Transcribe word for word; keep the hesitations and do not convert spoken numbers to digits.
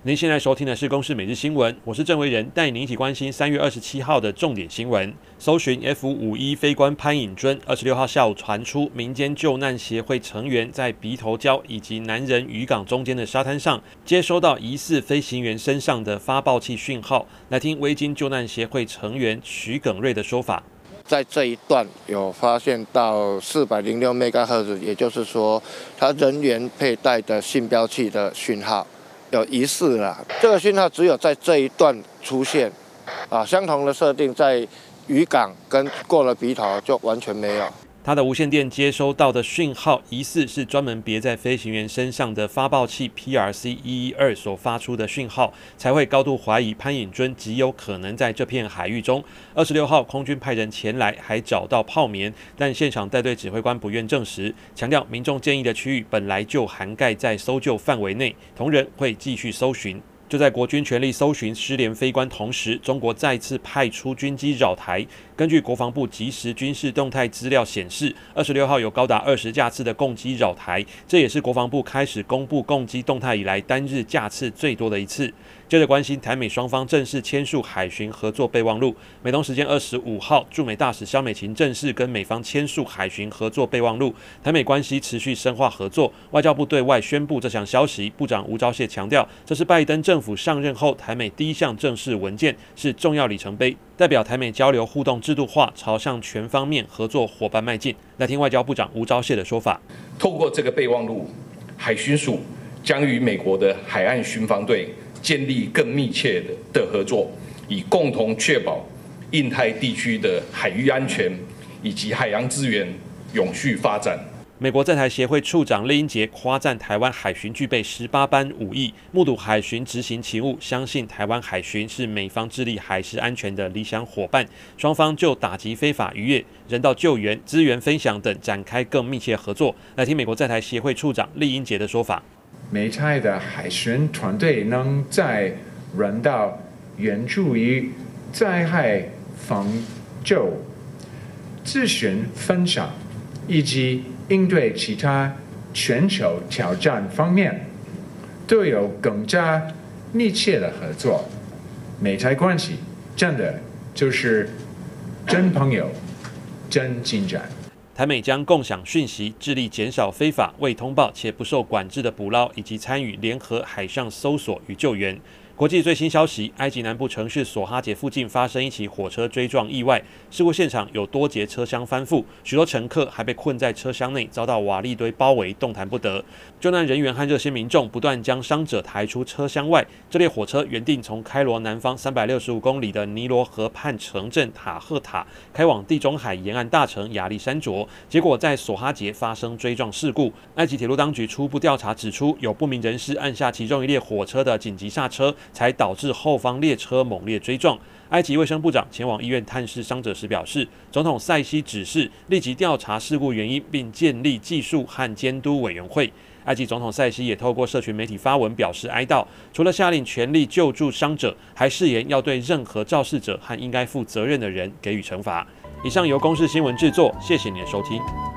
您现在收听的是《公视每日新闻》，我是郑维仁，带您一起关心三月二十七号的重点新闻。搜寻 F 五一飞官潘颖尊，二十六号下午传出民间救难协会成员在鼻头礁以及南人渔港中间的沙滩上接收到疑似飞行员身上的发报器讯号。来听维京救难协会成员徐耿瑞的说法。 在这一段有发现到四百零六 兆赫，也就是说，它人员佩戴的信标器的讯号。有疑似啦，这个讯号只有在这一段出现，啊，相同的设定在渔港跟过了鼻头就完全没有。 他的无线电接收到的讯号，疑似是专门别在飞行员身上的发报器 P R C 一一二所发出的讯号，才会高度怀疑潘颖尊极有可能在这片海域中。二十六号，空军派人前来，还找到泡棉，但现场带队指挥官不愿证实，强调民众建议的区域本来就涵盖在搜救范围内，同仁会继续搜寻。就在国军全力搜寻失联飞官同时，中国再次派出军机扰台。根据国防部即时军事动态资料显示，二十六号有高达二十架次的共机扰台，这也是国防部开始公布共机动态以来单日架次最多的一次。接着关心台美双方正式签署海巡合作备忘录。美东时间二十五号，驻美大使萧美琴正式跟美方签署海巡合作备忘录，台美关系持续深化合作。外交部对外宣布这项消息，部长吴钊燮强调，这是拜登政府上任后台美第一项正式文件，是重要里程碑，代表台美交流互动制度化朝向全方面合作伙伴迈进。来听外交部长吴钊燮的说法。 透过这个备忘录，海巡署将与美国的海岸巡防队建立更密切的合作，以共同确保印太地区的海域安全以及海洋资源永续发展。 美国在台协会处长酈英杰夸赞台湾海巡具备十八般武艺，目睹海巡执行勤务，相信台湾海巡是美方致力海事安全的理想伙伴。双方就打击非法渔业、人道救援、资源分享等展开更密切合作。来听美国在台协会处长酈英杰的说法。 美台的海巡团队能在人道援助与灾害防救、资讯分享以及应对其他全球挑战方面，都有更加密切的合作。美台关系真的就是真朋友、真进展。 台美将共享讯息，致力减少非法、未通报且不受管制的捕捞，以及参与联合海上搜索与救援。国际最新消息：埃及南部城市索哈杰附近发生一起火车追撞意外，事故现场有多节车厢翻覆，许多乘客还被困在车厢内，遭到瓦砾堆包围，动弹不得。救难人员和热心民众不断将伤者抬出车厢外。这列火车原定从开罗南方三百六十五公里的尼罗河畔城镇塔赫塔开往地中海沿岸大城亚历山卓，结果在索哈杰发生追撞事故。埃及铁路当局初步调查指出，有不明人士按下其中一列火车的紧急刹车，才导致后方列车猛烈追撞。埃及卫生部长前往医院探视伤者时表示，总统塞西指示立即调查事故原因，并建立技术和监督委员会。埃及总统塞西也透过社群媒体发文表示哀悼，除了下令全力救助伤者，还誓言要对任何肇事者和应该负责任的人给予惩罚。以上由公视新闻制作，谢谢你的收听。